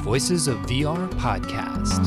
Voices of VR podcast.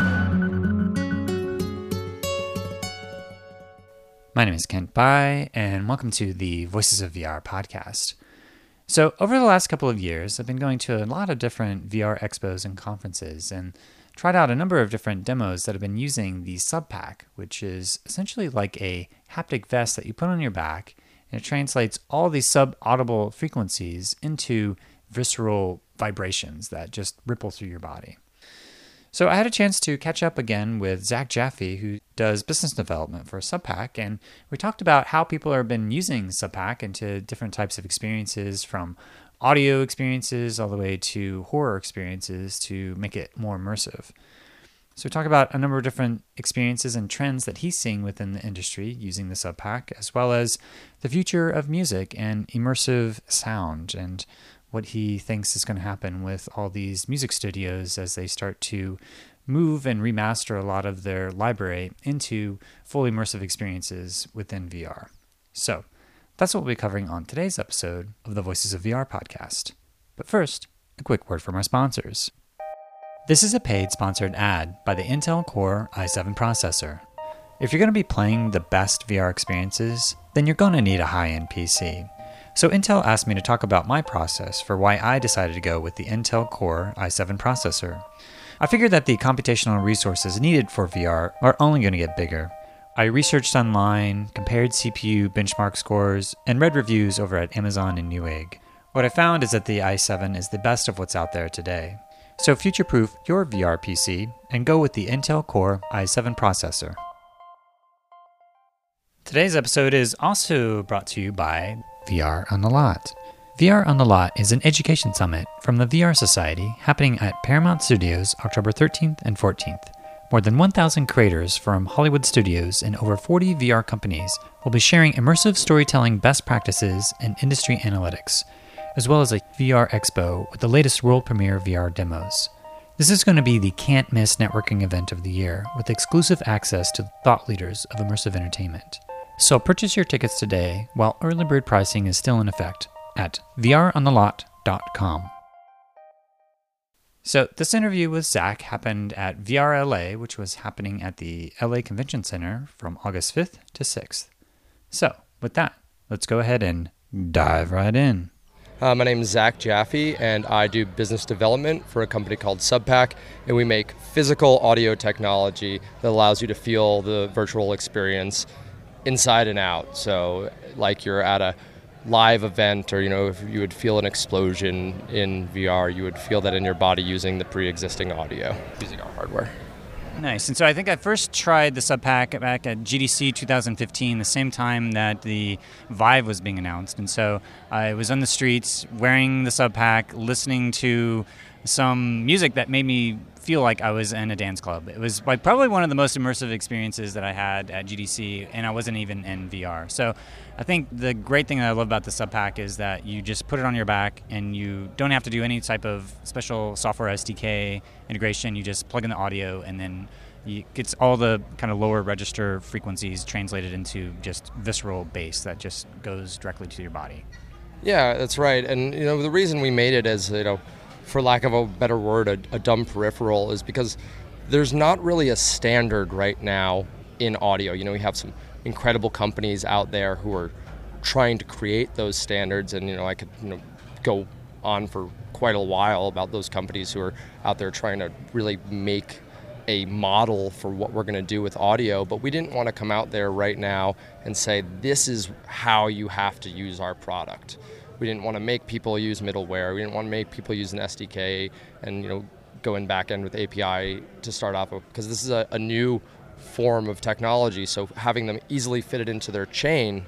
My name is Kent Bai, and welcome to the Voices of VR podcast. So, over the last couple of years, I've been going to a lot of different VR expos and conferences and tried out a number of different demos that have been using the SubPac, which is essentially like a haptic vest that you put on your back, and it translates all these sub-audible frequencies into visceral vibrations that just ripple through your body. So I had a chance to catch up again with Zach Jaffe, who does business development for SubPac, and we talked about how people have been using SubPac into different types of experiences, from audio experiences all the way to horror experiences to make it more immersive. So we talk about a number of different experiences and trends that he's seeing within the industry using the SubPac, as well as the future of music and immersive sound, and what he thinks is going to happen with all these music studios as they start to move and remaster a lot of their library into fully immersive experiences within VR. So that's what we'll be covering on today's episode of the Voices of VR podcast. But first, a quick word from our sponsors. This is a paid sponsored ad by the Intel Core i7 processor. If you're going to be playing the best VR experiences, then you're going to need a high-end PC. So Intel asked me to talk about my process for why I decided to go with the Intel Core i7 processor. I figured that the computational resources needed for VR are only going to get bigger. I researched online, compared CPU benchmark scores, and read reviews over at Amazon and Newegg. What I found is that the i7 is the best of what's out there today. So future-proof your VR PC and go with the Intel Core i7 processor. Today's episode is also brought to you by VR on the Lot. VR on the Lot is an education summit from the VR Society happening at Paramount Studios October 13th and 14th. More than 1,000 creators from Hollywood studios and over 40 VR companies will be sharing immersive storytelling best practices and industry analytics, as well as a VR expo with the latest world premiere VR demos. This is going to be the can't-miss networking event of the year, with exclusive access to thought leaders of immersive entertainment. So purchase your tickets today while early bird pricing is still in effect at VROnTheLot.com. So this interview with Zach happened at VR LA, which was happening at the LA Convention Center from August 5th to 6th. So with that, let's go ahead and dive right in. My name is Zach Jaffe, and I do business development for a company called SubPac, and we make physical audio technology that allows you to feel the virtual experience inside and out. So like you're at a live event, or if you would feel an explosion in VR, you would feel that in your body using the pre-existing audio, using our hardware. Nice. And so I think I first tried the SubPac back at GDC 2015, the same time that the Vive was being announced. And so I was on the streets wearing the SubPac, listening to some music that made me feel like I was in a dance club. It was like probably one of the most immersive experiences that I had at GDC, and I wasn't even in VR. So I think the great thing that I love about the SubPac is that you just put it on your back and you don't have to do any type of special software SDK integration. You just plug in the audio, and then it gets all the kind of lower register frequencies translated into just visceral bass that just goes directly to your body. Yeah, that's right. And the reason we made it as for lack of a better word, a dumb peripheral, is because there's not really a standard right now in audio. We have some incredible companies out there who are trying to create those standards, and I could go on for quite a while about those companies who are out there trying to really make a model for what we're going to do with audio. But we didn't want to come out there right now and say, this is how you have to use our product. We didn't want to make people use middleware. We didn't want to make people use an SDK and go in back end with API to start off with, because this is a new form of technology. So having them easily fitted into their chain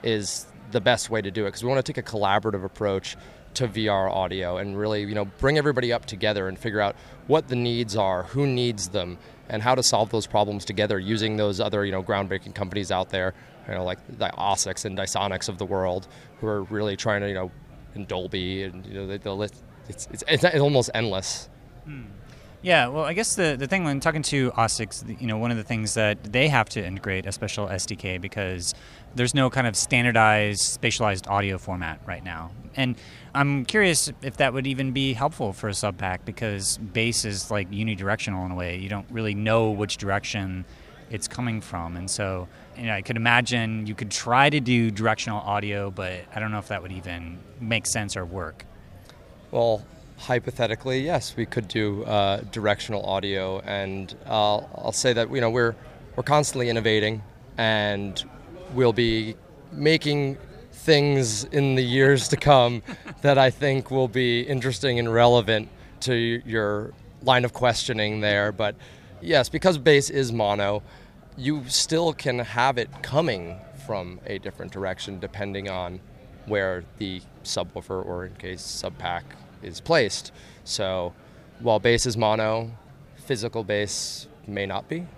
is the best way to do it, because we want to take a collaborative approach to VR audio and really bring everybody up together and figure out what the needs are, who needs them, and how to solve those problems together using those other groundbreaking companies out there, like the OSIX and Dysonics of the world, who are really trying to in Dolby, and the list, it's almost endless. Yeah, well, I guess the thing when talking to OSIX, one of the things that they have to integrate a special SDK because there's no kind of standardized, spatialized audio format right now. And I'm curious if that would even be helpful for a sub pack because bass is like unidirectional in a way. You don't really know which direction it's coming from. And so I could imagine you could try to do directional audio, but I don't know if that would even make sense or work. Well, hypothetically, yes, we could do directional audio, and I'll say that we're constantly innovating, and we'll be making things in the years to come that I think will be interesting and relevant to your line of questioning there. But yes, because bass is mono, you still can have it coming from a different direction depending on where the subwoofer or in case sub pack is placed. So while bass is mono, physical bass may not be.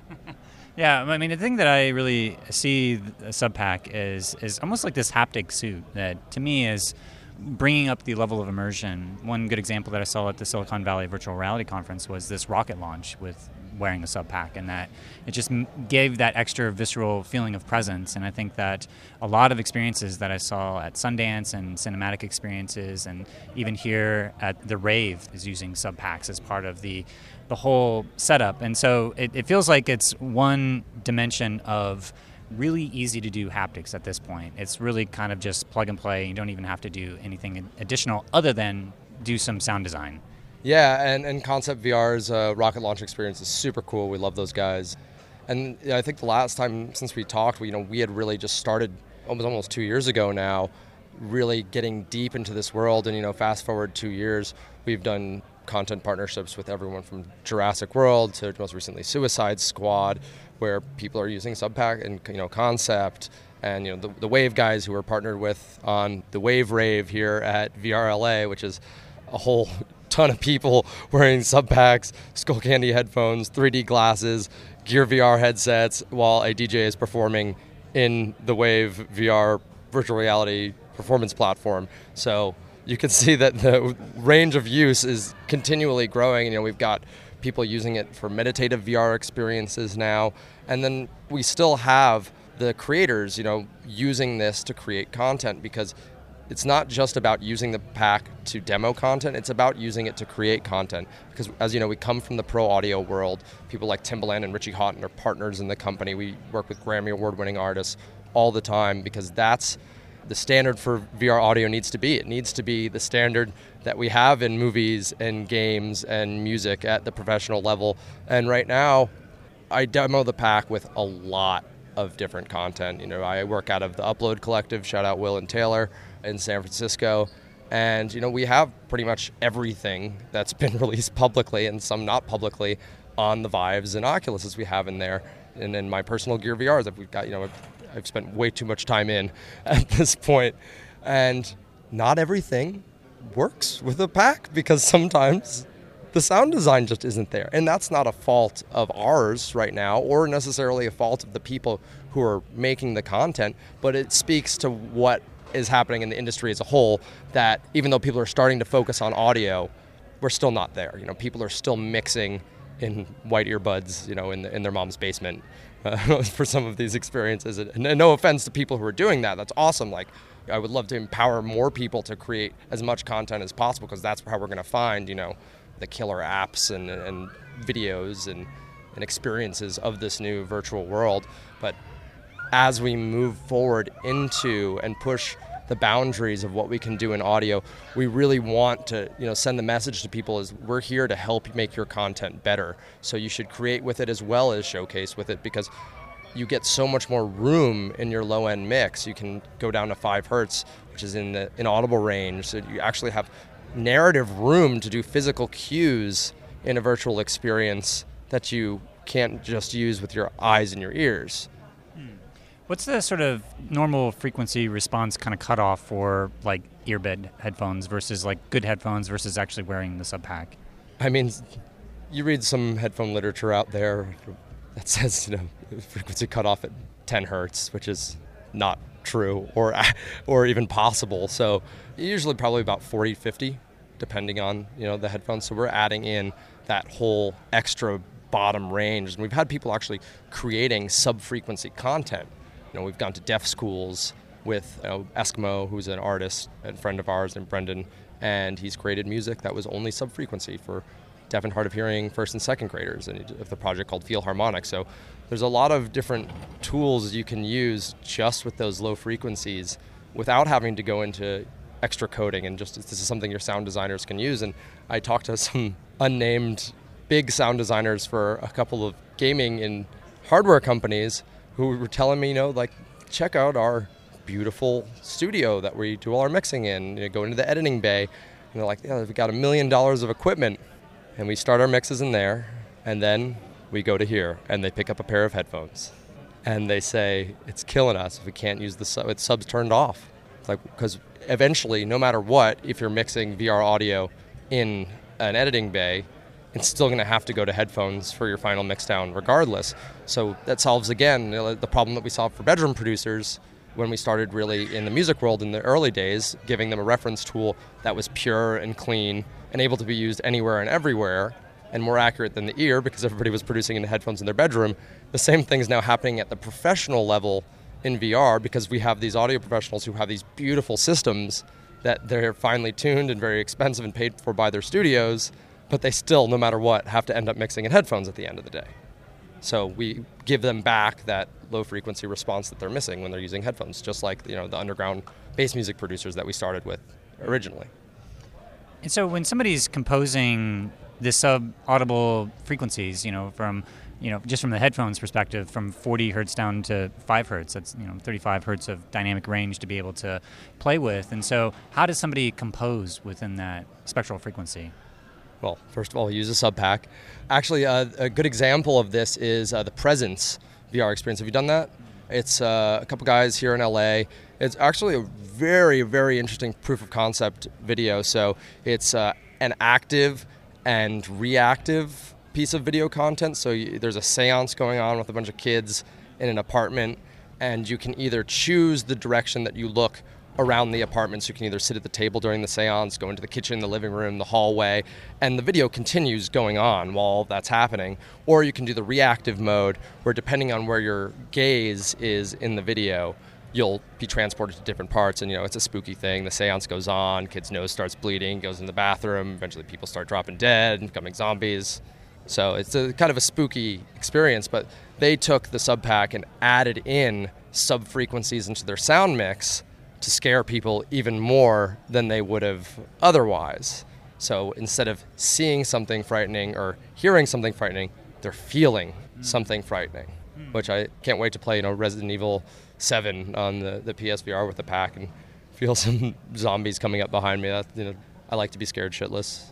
Yeah, I mean, the thing that I really see a sub pack is almost like this haptic suit that to me is bringing up the level of immersion. One good example that I saw at the Silicon Valley Virtual Reality Conference was this rocket launch with wearing a sub pack, and that it just gave that extra visceral feeling of presence. And I think that a lot of experiences that I saw at Sundance and cinematic experiences, and even here at the Rave, is using sub packs as part of the whole setup. And so it feels like it's one dimension of really easy to do haptics at this point. It's really kind of just plug and play. You don't even have to do anything additional other than do some sound design. Yeah, and Concept VR's rocket launch experience is super cool. We love those guys. And I think the last time since we talked, we had really just started almost 2 years ago now, really getting deep into this world. And, fast forward 2 years, we've done content partnerships with everyone from Jurassic World to most recently Suicide Squad, where people are using Subpack and Concept, and the Wave guys who are partnered with on the Wave Rave here at VRLA, which is a whole ton of people wearing Subpacks, Skullcandy headphones, 3D glasses, Gear VR headsets, while a DJ is performing in the Wave VR virtual reality performance platform. So you can see that the range of use is continually growing. We've got people using it for meditative VR experiences now. And then we still have the creators, using this to create content, because it's not just about using the pack to demo content, it's about using it to create content. Because as you know, we come from the pro audio world. People like Timbaland and Richie Houghton are partners in the company. We work with Grammy Award-winning artists all the time because that's the standard for VR audio needs to be. It needs to be the standard that we have in movies and games and music at the professional level. And right now, I demo the pack with a lot of different content. I work out of the Upload Collective, shout out Will and Taylor in San Francisco. And, we have pretty much everything that's been released publicly and some not publicly on the Vives and Oculuses we have in there. And in my personal Gear VRs that we've got, I've spent way too much time in at this point. And not everything works with a pack because sometimes the sound design just isn't there. And that's not a fault of ours right now or necessarily a fault of the people who are making the content, but it speaks to what is happening in the industry as a whole, that even though people are starting to focus on audio, we're still not there. People are still mixing in white earbuds, in their mom's basement for some of these experiences. And no offense to people who are doing that. That's awesome. Like, I would love to empower more people to create as much content as possible, because that's how we're going to find, the killer apps and videos and experiences of this new virtual world. But as we move forward into and push the boundaries of what we can do in audio, we really want to send the message to people is we're here to help make your content better. So you should create with it as well as showcase with it, because you get so much more room in your low-end mix. You can go down to 5 hertz, which is in the inaudible range. So you actually have narrative room to do physical cues in a virtual experience that you can't just use with your eyes and your ears. What's the sort of normal frequency response kind of cutoff for like earbud headphones versus like good headphones versus actually wearing the sub pack? I mean, you read some headphone literature out there that says, frequency cutoff at 10 hertz, which is not true or even possible. So usually probably about 40, 50, depending on, the headphones. So we're adding in that whole extra bottom range. And we've had people actually creating sub-frequency content. We've gone to deaf schools with Eskimo, who's an artist and friend of ours, and Brendan, and he's created music that was only sub-frequency for deaf and hard of hearing first and second graders, and the project called Feel Harmonic. So there's a lot of different tools you can use just with those low frequencies without having to go into extra coding, and just this is something your sound designers can use. And I talked to some unnamed big sound designers for a couple of gaming and hardware companies who were telling me, check out our beautiful studio that we do all our mixing in, go into the editing bay. And they're like, yeah, we've got $1 million of equipment, and we start our mixes in there, and then we go to here, and they pick up a pair of headphones, and they say, it's killing us if we can't use the subs turned off. Because eventually, no matter what, if you're mixing VR audio in an editing bay, it's still going to have to go to headphones for your final mix down regardless. So that solves, again, the problem that we solved for bedroom producers when we started really in the music world in the early days, giving them a reference tool that was pure and clean and able to be used anywhere and everywhere and more accurate than the ear because everybody was producing in the headphones in their bedroom. The same thing is now happening at the professional level in VR because we have these audio professionals who have these beautiful systems that they're finely tuned and very expensive and paid for by their studios, but they still, no matter what, have to end up mixing in headphones at the end of the day. So we give them back that low frequency response that they're missing when they're using headphones, just like the underground bass music producers that we started with originally. And so when somebody's composing the sub-audible frequencies, from just from the headphones perspective, from 40 hertz down to 5 hertz, that's 35 hertz of dynamic range to be able to play with. And so how does somebody compose within that spectral frequency? Well, first of all, use a sub pack. Actually, a good example of this is the Presence VR experience. Have you done that? It's a couple guys here in LA. It's actually a very, very interesting proof of concept video. So it's an active and reactive piece of video content. So there's a seance going on with a bunch of kids in an apartment, and you can either choose the direction that you look around the apartment. So you can either sit at the table during the seance, go into the kitchen, the living room, the hallway, and the video continues going on while that's happening. Or you can do the reactive mode, where depending on where your gaze is in the video, you'll be transported to different parts, and it's a spooky thing. The seance goes on, kid's nose starts bleeding, goes in the bathroom, eventually people start dropping dead and becoming zombies. So it's a kind of a spooky experience, but they took the sub pack and added in sub frequencies into their sound mix to scare people even more than they would have otherwise. So instead of seeing something frightening or hearing something frightening, they're feeling something frightening, which I can't wait to play, Resident Evil 7 on the PSVR with the pack and feel some zombies coming up behind me. I like to be scared shitless.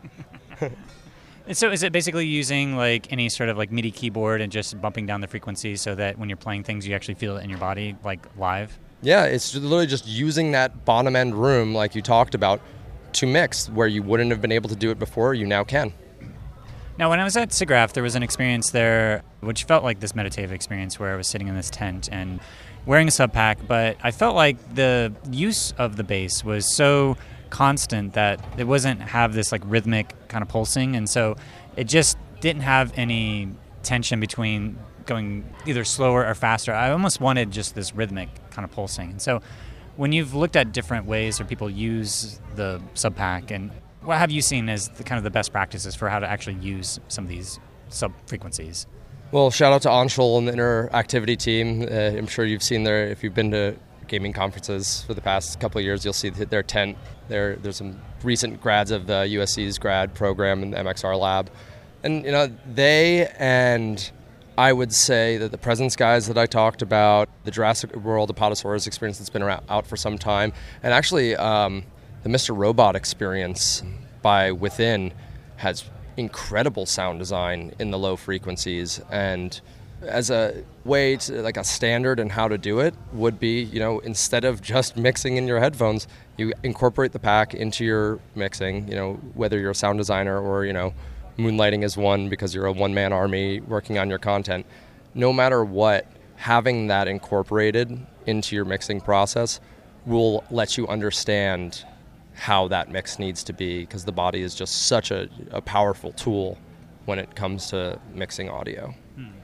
And so is it basically using any sort of MIDI keyboard and just bumping down the frequency so that when you're playing things, you actually feel it in your body, live? Yeah, it's literally just using that bottom end room like you talked about to mix where you wouldn't have been able to do it before, you now can. Now, when I was at SIGGRAPH, there was an experience there which felt like this meditative experience where I was sitting in this tent and wearing a sub pack, but I felt like the use of the bass was so constant that it wasn't have this rhythmic kind of pulsing, and so it just didn't have any tension between going either slower or faster. I almost wanted just this rhythmic kind of pulsing. And so when you've looked at different ways where people use the sub pack, and what have you seen as the best practices for how to actually use some of these sub frequencies? Well, shout out to Anshul and the Interactivity team. I'm sure you've seen if you've been to gaming conferences for the past couple of years, you'll see their tent. There's some recent grads of the USC's grad program in the MXR lab. And, they and I would say that the Presence guys that I talked about, the Jurassic World Apatosaurus experience that's been out for some time, and actually the Mr. Robot experience by Within has incredible sound design in the low frequencies. And as a way to, a standard and how to do it would be, instead of just mixing in your headphones, you incorporate the pack into your mixing, whether you're a sound designer or, moonlighting as one because you're a one-man army working on your content. No matter what, having that incorporated into your mixing process will let you understand how that mix needs to be, because the body is just such a powerful tool when it comes to mixing audio.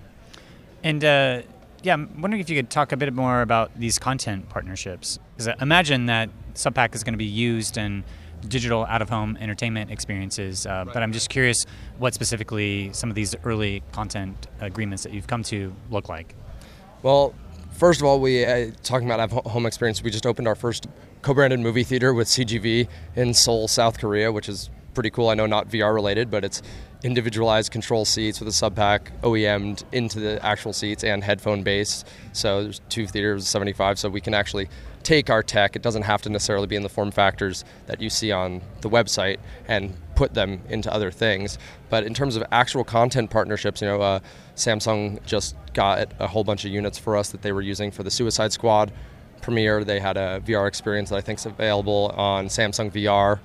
And I'm wondering if you could talk a bit more about these content partnerships. Because I imagine that Subpack is going to be used in digital out-of-home entertainment experiences, but I'm just curious what specifically some of these early content agreements that you've come to look like. Well, first of all, talking about home experience, we just opened our first co-branded movie theater with CGV in Seoul, South Korea, which is pretty cool. I know not VR related, but it's individualized control seats with a Subpack OEM'd into the actual seats and headphone based. So there's 2 theaters, 75, so we can actually take our tech. It doesn't have to necessarily be in the form factors that you see on the website and put them into other things. But in terms of actual content partnerships, Samsung just got a whole bunch of units for us that they were using for the Suicide Squad premiere. They had a VR experience that I think is available on Samsung VR.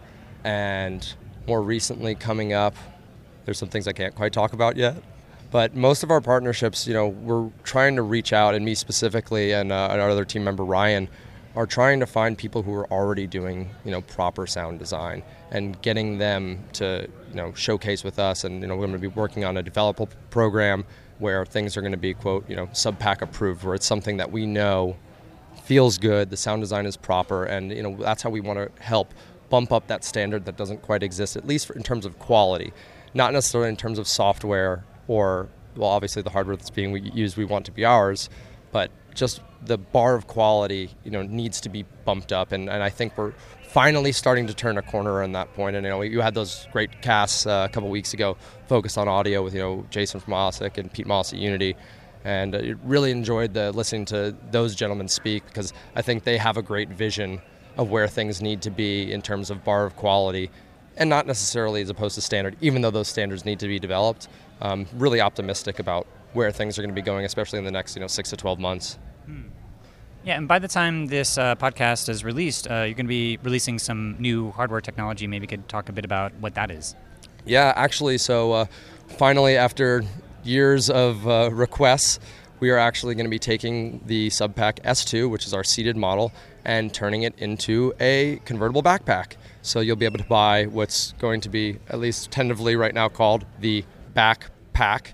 And more recently coming up, there's some things I can't quite talk about yet. But most of our partnerships, we're trying to reach out, and me specifically and our other team member, Ryan, are trying to find people who are already doing, proper sound design and getting them to, showcase with us. And, we're going to be working on a developer program where things are going to be, quote, Subpack approved, where it's something that we know feels good, the sound design is proper, and, that's how we want to help bump up that standard that doesn't quite exist, at least in terms of quality. Not necessarily in terms of software or, well, obviously the hardware that's being used we want to be ours, but just the bar of quality, needs to be bumped up. And I think we're finally starting to turn a corner on that point. And, you had those great casts a couple weeks ago focused on audio with, Jason from OSIC and Pete Moss at Unity. And I really enjoyed listening to those gentlemen speak, because I think they have a great vision of where things need to be in terms of bar of quality, and not necessarily as opposed to standard, even though those standards need to be developed. Really optimistic about where things are going to be going, especially in the next 6 to 12 months. Yeah, and by the time this podcast is released, you're going to be releasing some new hardware technology. Maybe you could talk a bit about what that is. Yeah, actually, so finally, after years of requests, we are actually going to be taking the Subpack S2, which is our seated model, and turning it into a convertible backpack. So you'll be able to buy what's going to be, at least tentatively right now, called the Backpack,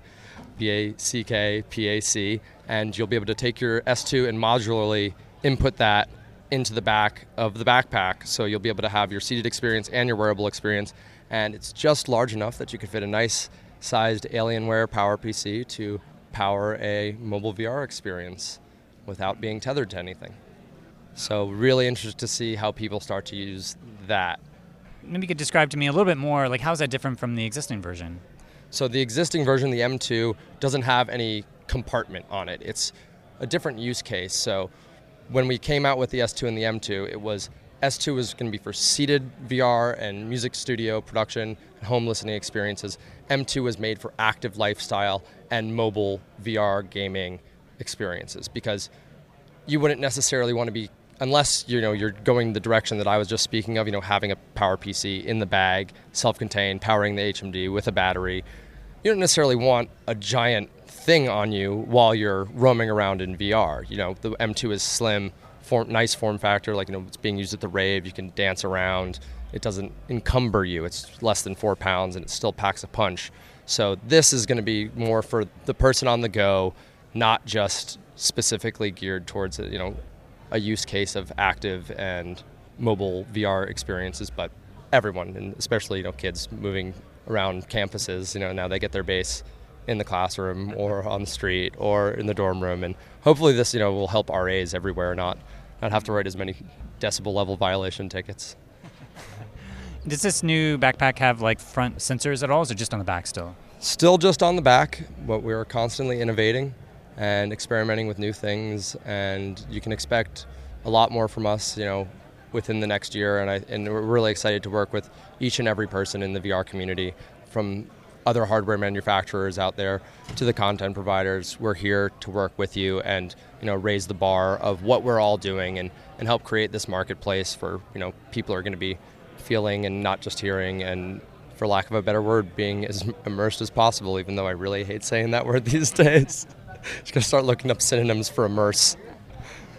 BACKPAC, and you'll be able to take your S2 and modularly input that into the back of the backpack. So you'll be able to have your seated experience and your wearable experience, and it's just large enough that you could fit a nice sized Alienware PowerPC to power a mobile VR experience without being tethered to anything. So really interested to see how people start to use that. Maybe you could describe to me a little bit more, like how is that different from the existing version? So the existing version, the M2, doesn't have any compartment on it. It's a different use case. So when we came out with the S2 and the M2, S2 was going to be for seated VR and music studio production and home listening experiences. M2 was made for active lifestyle and mobile VR gaming experiences, because you wouldn't necessarily want to be, unless you're going the direction that I was just speaking of, having a PowerPC in the bag, self-contained, powering the HMD with a battery. You don't necessarily want a giant thing on you while you're roaming around in VR. The M2 is slim, nice form factor, it's being used at the rave. You can dance around. It doesn't encumber you. It's less than 4 pounds, and it still packs a punch. So this is going to be more for the person on the go, not just specifically geared towards a use case of active and mobile VR experiences, but everyone, and especially kids moving around campuses. Now they get their base in the classroom or on the street or in the dorm room, and hopefully this will help RAs everywhere not have to write as many decibel level violation tickets. Does this new backpack have front sensors at all, or is it just on the back still? Still just on the back, but we're constantly innovating and experimenting with new things, and you can expect a lot more from us, within the next year. And we're really excited to work with each and every person in the VR community, from other hardware manufacturers out there to the content providers. We're here to work with you and raise the bar of what we're all doing and help create this marketplace for people are going to be feeling and not just hearing, and for lack of a better word, being as immersed as possible, even though I really hate saying that word these days. Just going to start looking up synonyms for immerse.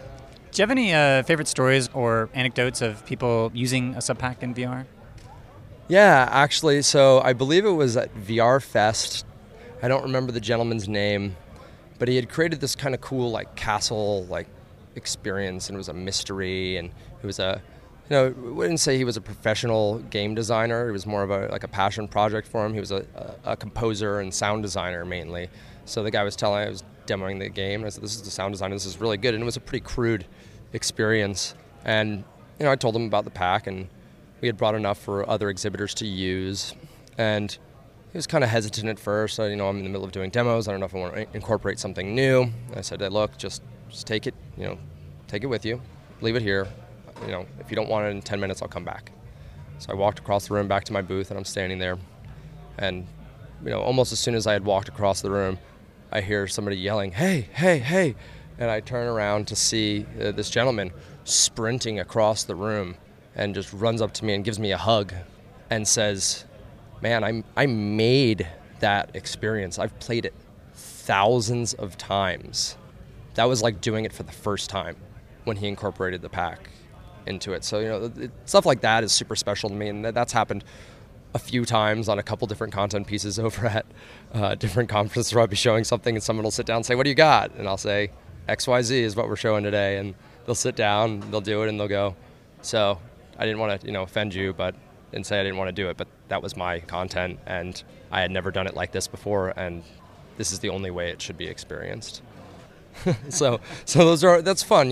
Do you have any favorite stories or anecdotes of people using a Subpack in VR? Yeah, actually, so I believe it was at VR Fest. I don't remember the gentleman's name, but he had created this kind of cool like castle like experience, and it was a mystery, and it was a, I wouldn't say he was a professional game designer. It was more of a passion project for him. He was a composer and sound designer mainly. So the guy was telling, I was demoing the game, and I said, this is the sound design, this is really good, and it was a pretty crude experience. And I told him about the pack, and we had brought enough for other exhibitors to use, and he was kind of hesitant at first. I'm in the middle of doing demos. I don't know if I want to incorporate something new. I said, hey, look, just take it, take it with you, leave it here. If you don't want it in 10 minutes, I'll come back. So I walked across the room back to my booth, and I'm standing there, and almost as soon as I had walked across the room, I hear somebody yelling, hey, hey, hey, and I turn around to see this gentleman sprinting across the room, and just runs up to me and gives me a hug and says, man, I made that experience. I've played it thousands of times. That was like doing it for the first time when he incorporated the pack into it. So, stuff like that is super special to me, and that's happened a few times on a couple different content pieces over at different conferences where I'll be showing something and someone will sit down and say, what do you got? And I'll say, XYZ is what we're showing today. And they'll sit down, they'll do it, and they'll go, so I didn't want to, offend you, and say I didn't want to do it, but that was my content, and I had never done it like this before, and this is the only way it should be experienced. so that's fun,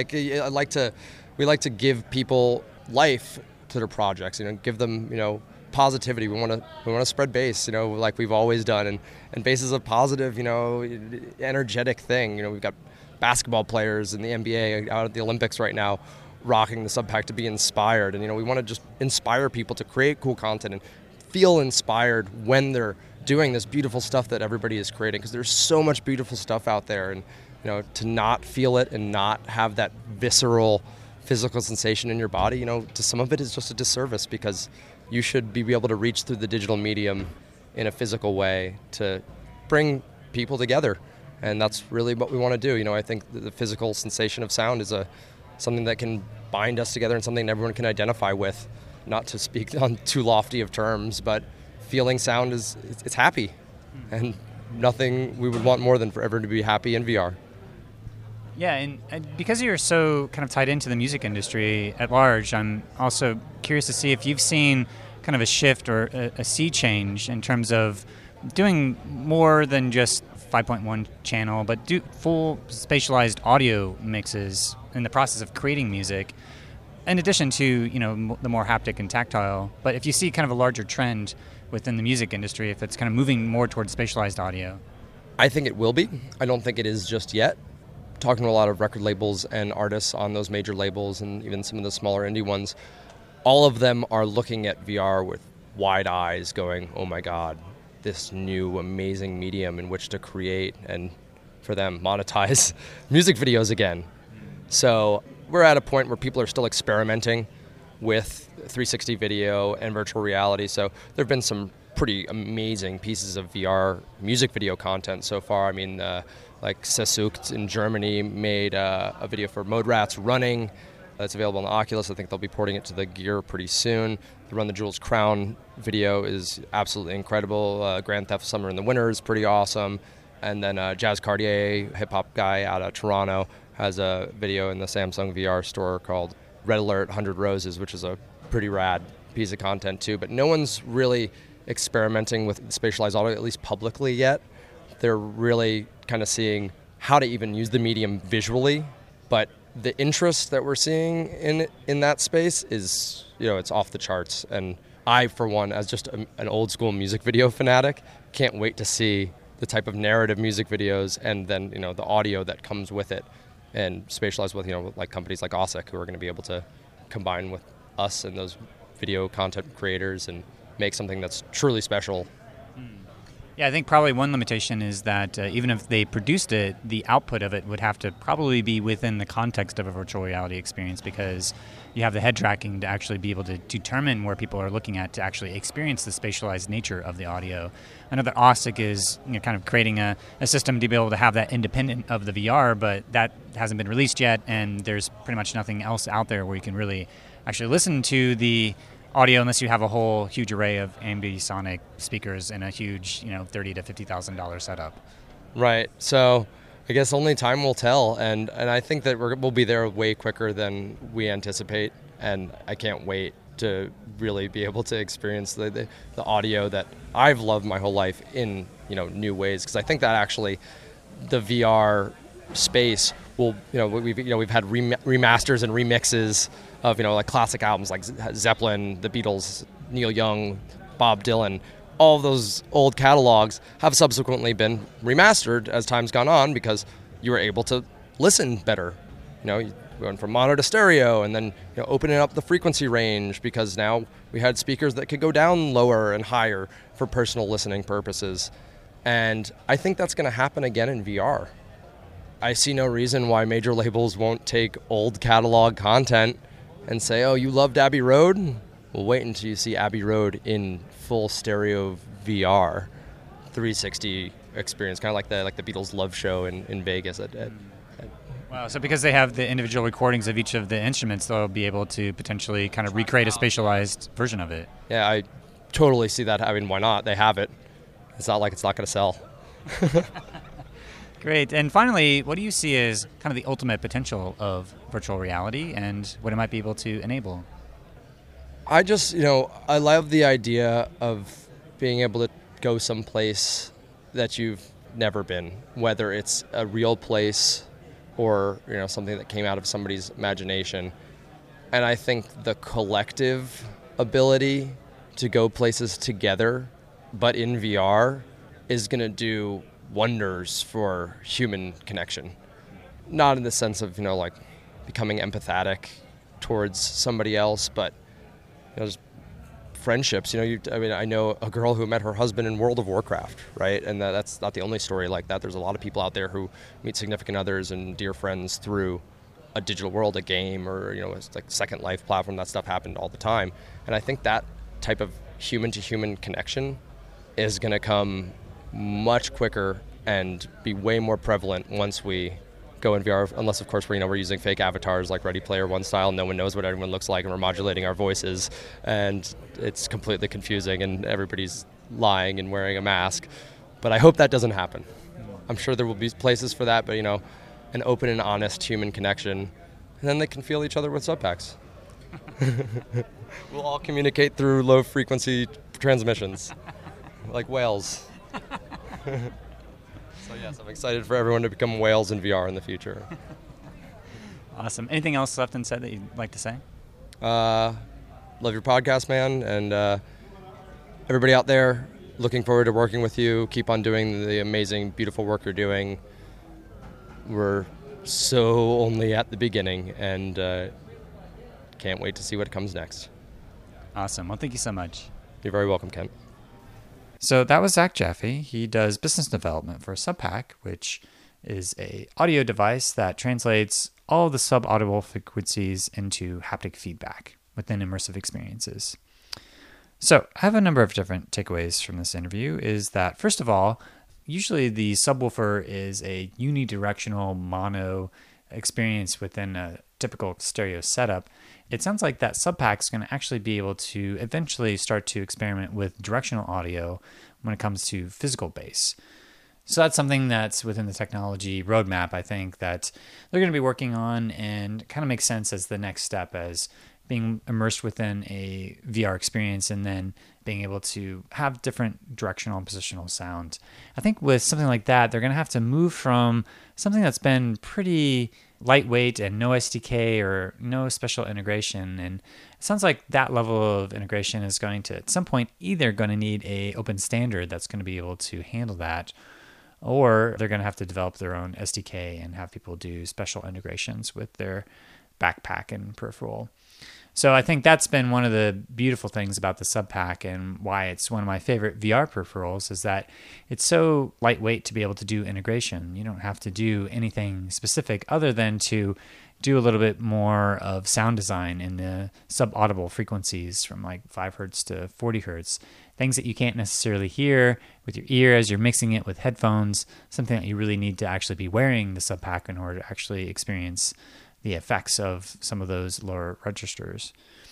we like to give people life to their projects, give them, positivity. We want to spread bass, like we've always done, and bass is a positive, energetic thing. We've got basketball players in the NBA out at the Olympics right now rocking the Subpack to be inspired, and we want to just inspire people to create cool content and feel inspired when they're doing this beautiful stuff that everybody is creating, because there's so much beautiful stuff out there, and to not feel it and not have that visceral physical sensation in your body, to some of it is just a disservice, because you should be able to reach through the digital medium in a physical way to bring people together, and that's really what we want to do. I think the physical sensation of sound is something that can bind us together and something everyone can identify with. Not to speak on too lofty of terms, but feeling sound it's happy, and nothing we would want more than for everyone to be happy in VR. Yeah, and because you're so kind of tied into the music industry at large, I'm also curious to see if you've seen kind of a shift or a sea change in terms of doing more than just 5.1 channel, but do full spatialized audio mixes in the process of creating music, in addition to the more haptic and tactile. But if you see kind of a larger trend within the music industry, if it's kind of moving more towards spatialized audio. I think it will be. I don't think it is just yet. Talking to a lot of record labels and artists on those major labels, and even some of the smaller indie ones, all of them are looking at VR with wide eyes going, oh my God, this new amazing medium in which to create and, for them, monetize music videos again. So we're at a point where people are still experimenting with 360 video and virtual reality. So there have been some pretty amazing pieces of VR music video content so far. I mean, like Sesucht in Germany made a video for Mode Rats running. That's available on the Oculus. I think they'll be porting it to the Gear pretty soon. The Run the Jewels Crown video is absolutely incredible. Grand Theft Summer in the Winter is pretty awesome. And then Jazz Cartier, hip-hop guy out of Toronto, has a video in the Samsung VR store called Red Alert 100 Roses, which is a pretty rad piece of content too. But no one's really experimenting with spatialized audio, at least publicly yet. They're really kind of seeing how to even use the medium visually. But the interest that we're seeing in that space is, it's off the charts. And I, for one, as just an old school music video fanatic, can't wait to see the type of narrative music videos and then, the audio that comes with it, and spatialized with, like companies like OSSIC, who are going to be able to combine with us and those video content creators and make something that's truly special. Yeah, I think probably one limitation is that even if they produced it, the output of it would have to probably be within the context of a virtual reality experience, because you have the head tracking to actually be able to determine where people are looking at to actually experience the spatialized nature of the audio. I know that Austick is kind of creating a system to be able to have that independent of the VR, but that hasn't been released yet, and there's pretty much nothing else out there where you can really actually listen to the audio unless you have a whole huge array of ambisonic speakers in a huge, $30,000 to $50,000 setup. Right. So I guess only time will tell, and I think that we'll be there way quicker than we anticipate, and I can't wait to really be able to experience the audio that I've loved my whole life in new ways, because I think that actually the VR space will we've had remasters and remixes of like classic albums like Zeppelin, the Beatles, Neil Young, Bob Dylan. All of those old catalogs have subsequently been remastered as time's gone on, because you were able to listen better. You went from mono to stereo, and then opening up the frequency range, because now we had speakers that could go down lower and higher for personal listening purposes. And I think that's going to happen again in VR. I see no reason why major labels won't take old catalog content and say, oh, you loved Abbey Road? Well, wait until you see Abbey Road in full stereo VR 360 experience, kind of like the Beatles Love Show in Vegas. Wow, so because they have the individual recordings of each of the instruments, they'll be able to potentially kind of recreate a spatialized version of it. Yeah, I totally see that. I mean, why not? They have it. It's not like it's not going to sell. Great. And finally, what do you see as kind of the ultimate potential of virtual reality and what it might be able to enable? I just, I love the idea of being able to go someplace that you've never been, whether it's a real place or, something that came out of somebody's imagination. And I think the collective ability to go places together, but in VR, is going to do wonders for human connection. Not in the sense of, like becoming empathetic towards somebody else, but just friendships. I know a girl who met her husband in World of Warcraft, right? And that's not the only story like that. There's a lot of people out there who meet significant others and dear friends through a digital world, a game, or it's like Second Life platform. That stuff happened all the time. And I think that type of human-to-human connection is going to come much quicker and be way more prevalent once we go in VR, unless of course we're using fake avatars like Ready Player One style. No one knows what everyone looks like, and we're modulating our voices, and it's completely confusing, and everybody's lying and wearing a mask. But I hope that doesn't happen. I'm sure there will be places for that, but an open and honest human connection, and then they can feel each other with subpacks. We'll all communicate through low frequency transmissions, like whales. So yes, I'm excited for everyone to become whales in VR in the future. Awesome. Anything else left unsaid that you'd like to say? Love your podcast, man, and everybody out there, looking forward to working with you. Keep on doing the amazing, beautiful work you're doing. We're so only at the beginning, and can't wait to see what comes next. Awesome. Well, thank you so much. You're very welcome, Kent. So that was Zach Jaffe. He does business development for Subpack, which is a audio device that translates all of the subaudible frequencies into haptic feedback within immersive experiences. So I have a number of different takeaways from this interview. Is that, first of all, usually the subwoofer is a unidirectional mono experience within a typical stereo setup. It sounds like that Subpack is going to actually be able to eventually start to experiment with directional audio when it comes to physical bass. So that's something that's within the technology roadmap, I think, that they're going to be working on, and kind of makes sense as the next step, as being immersed within a VR experience and then being able to have different directional and positional sound. I think with something like that, they're going to have to move from something that's been pretty lightweight and no SDK or no special integration. And it sounds like that level of integration is going to, at some point, either going to need a open standard that's going to be able to handle that, or they're going to have to develop their own SDK and have people do special integrations with their backpack and peripheral. So I think that's been one of the beautiful things about the Subpack and why it's one of my favorite VR peripherals is that it's so lightweight to be able to do integration. You don't have to do anything specific other than to do a little bit more of sound design in the sub-audible frequencies from like 5 hertz to 40 hertz, things that you can't necessarily hear with your ear as you're mixing it with headphones, something that you really need to actually be wearing the Subpack in order to actually experience the effects of some of those lower registers.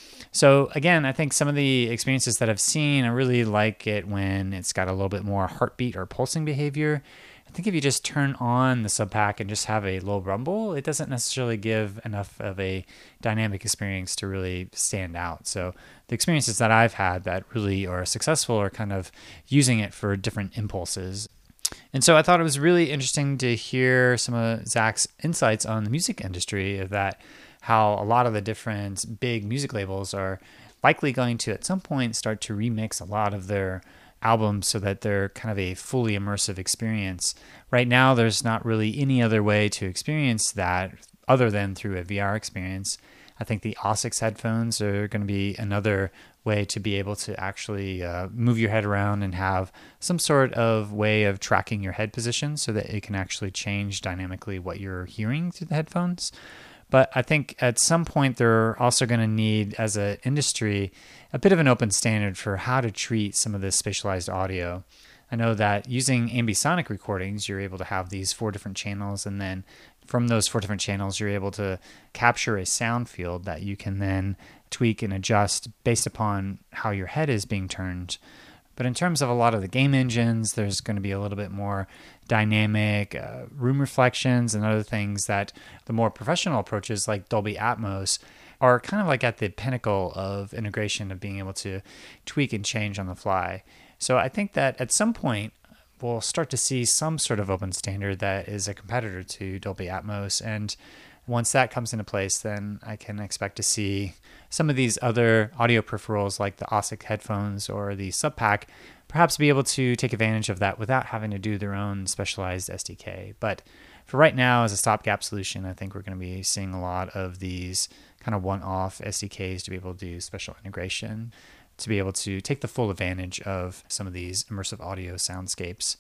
So again, I think some of the experiences that I've seen, I really like it when it's got a little bit more heartbeat or pulsing behavior. I think if you just turn on the Subpack and just have a low rumble, it doesn't necessarily give enough of a dynamic experience to really stand out. So the experiences that I've had that really are successful are kind of using it for different impulses. And so I thought it was really interesting to hear some of Zach's insights on the music industry, of that how a lot of the different big music labels are likely going to at some point start to remix a lot of their albums so that they're kind of a fully immersive experience. Right now, there's not really any other way to experience that other than through a VR experience. I think the ASICS headphones are going to be another way to be able to actually move your head around and have some sort of way of tracking your head position so that it can actually change dynamically what you're hearing through the headphones. But I think at some point they're also going to need, as an industry, a bit of an open standard for how to treat some of this spatialized audio. I know that using ambisonic recordings, you're able to have these 4 different channels, and then from those 4 different channels, you're able to capture a sound field that you can then tweak and adjust based upon how your head is being turned. But in terms of a lot of the game engines, there's going to be a little bit more dynamic room reflections and other things that the more professional approaches like Dolby Atmos are kind of like at the pinnacle of integration of being able to tweak and change on the fly. So I think that at some point, we'll start to see some sort of open standard that is a competitor to Dolby Atmos. And once that comes into place, then I can expect to see some of these other audio peripherals like the ASIC headphones or the Subpack perhaps be able to take advantage of that without having to do their own specialized SDK. But for right now, as a stopgap solution, I think we're going to be seeing a lot of these kind of one-off SDKs to be able to do special integration, to be able to take the full advantage of some of these immersive audio soundscapes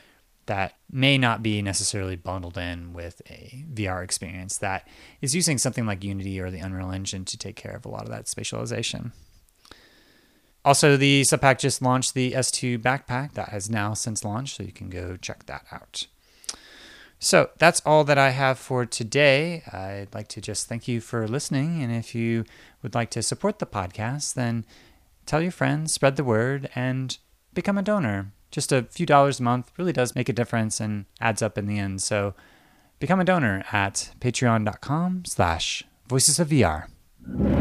that may not be necessarily bundled in with a VR experience that is using something like Unity or the Unreal Engine to take care of a lot of that spatialization. Also, the Subpack just launched the S2 backpack that has now since launched, so you can go check that out. So that's all that I have for today. I'd like to just thank you for listening, and if you would like to support the podcast, then tell your friends, spread the word, and become a donor. Just a few dollars a month really does make a difference and adds up in the end. So become a donor at patreon.com/voicesofvr.